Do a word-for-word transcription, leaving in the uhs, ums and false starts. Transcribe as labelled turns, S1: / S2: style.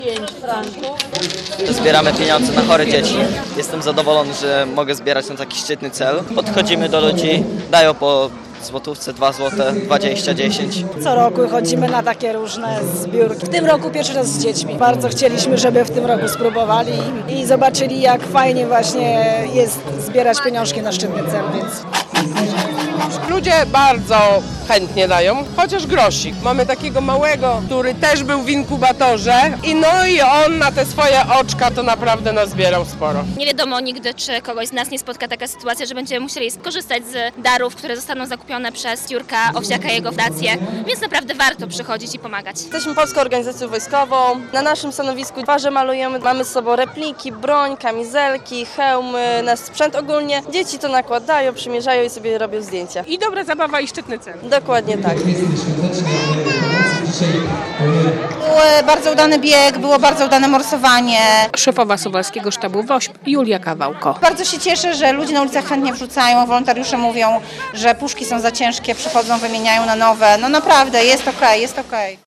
S1: pięć franków.
S2: Zbieramy pieniądze na chore dzieci. Jestem zadowolony, że mogę zbierać na taki szczytny cel. Podchodzimy do ludzi, dają po złotówce, dwa złote, dwadzieścia, dziesięć.
S3: Co roku chodzimy na takie różne zbiórki. W tym roku pierwszy raz z dziećmi. Bardzo chcieliśmy, żeby w tym roku spróbowali i zobaczyli, jak fajnie właśnie jest zbierać pieniążki na szczytny cel, więc...
S4: Ludzie bardzo chętnie dają, chociaż grosik. Mamy takiego małego, który też był w inkubatorze i no i on na te swoje oczka to naprawdę nazbierał sporo.
S5: Nie wiadomo nigdy, czy kogoś z nas nie spotka taka sytuacja, że będziemy musieli skorzystać z darów, które zostaną zakupione przez Jurka Owsiaka i jego fundację, więc naprawdę warto przychodzić i pomagać.
S6: Jesteśmy Polską Organizacją Wojskową. Na naszym stanowisku twarze malujemy. Mamy z sobą repliki, broń, kamizelki, hełmy, nasz sprzęt ogólnie. Dzieci to nakładają, przymierzają i sobie robią zdjęcia.
S4: I dobra zabawa i szczytny cel.
S6: Dokładnie tak.
S7: Był bardzo udany bieg, było bardzo udane morsowanie.
S8: Szefowa Suwalskiego Sztabu WOŚP Julia Kawałko.
S7: Bardzo się cieszę, że ludzie na ulicach chętnie wrzucają, wolontariusze mówią, że puszki są za ciężkie, przychodzą, wymieniają na nowe. No naprawdę, jest okej, jest okej.